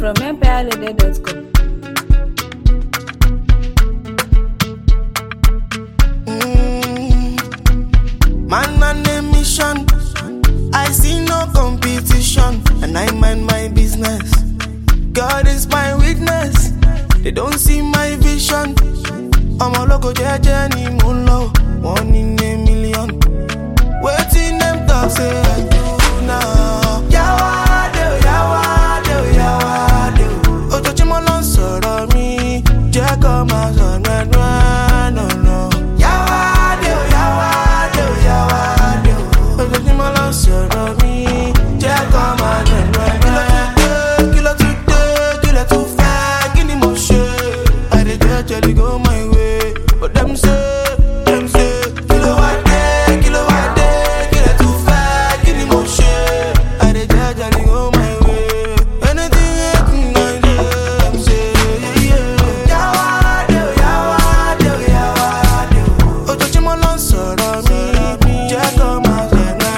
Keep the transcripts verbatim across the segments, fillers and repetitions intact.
from empire loaded dot com. Man on a mission, I see no competition, and I mind my business. God is my witness, they don't see my vision. I'm a local journey, moon low, one in a million. Waiting them talk, say I do now. Yawade, yawade, yawade. Ojo chimo lon sọ̀rọ̀ mi, jẹ́ kó máa sọ nẹ́nẹ́, no no. Yawade, yawade, yawade. Ojo chimo lon sọ̀rọ̀ mi, jẹ́ kó máa nẹ́nẹ́. Kí ló tún dé, kí ló tún fẹ́, kí ni mo ṣe? I dey jejely go my way, but them say, them say, kí ló wá dé, kí ló wá dé, kí ló tún fẹ́, kí ni mo ṣe? I dey jejely go my way, anything hating I do, them say, yeah, yeah. Yawade, yawade, yawade. Ojoojúmọ́ ló ń sọ̀rọ̀ mi, jẹ́ kó máa sọ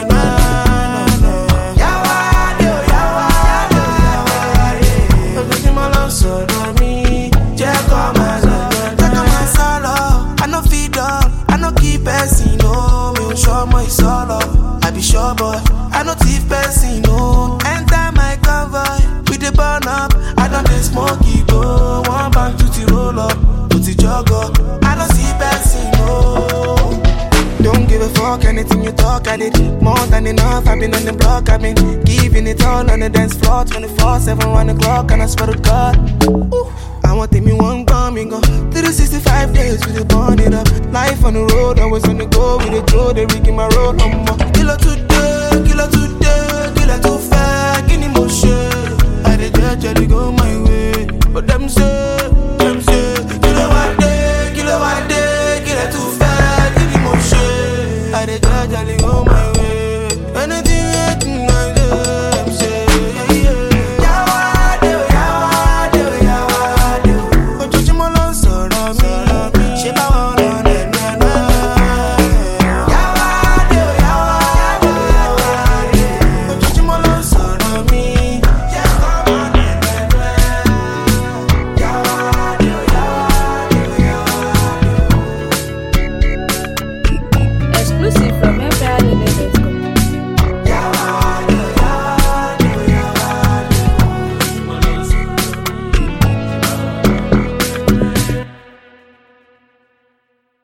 nẹ́nẹ́. Yawade, yawade, yawade. Ojoojúmọ́ ló ń sọ̀rọ̀ mi, jẹ́ kó máa sọ nẹ́nẹ́. Jẹ́ kó máa sọ̀rọ̀, I no fit dull, I no keep person, no. Mi ò ṣọmọ ìsọ̀lọ̀, I be sure boy, I no thief person, no. Enter my convoy, we dey burn up, I don dey smoke igbo. One bank to the roll up, to the jog up, I no see person, no. Don't give a fuck, anything you talk, I did more than enough. I've been on the block, I've been giving it all on the dance floor, twenty-four seven, one o'clock, and I swear to God, ooh, I want me one coming go. three sixty-five days, we dey burn it up. Life on the road, always on the go, we dey throw the rig in my road, no more. Kilo today, kilo today, kilo too far, kini mo ṣe? I dey jejely go my way, but them say.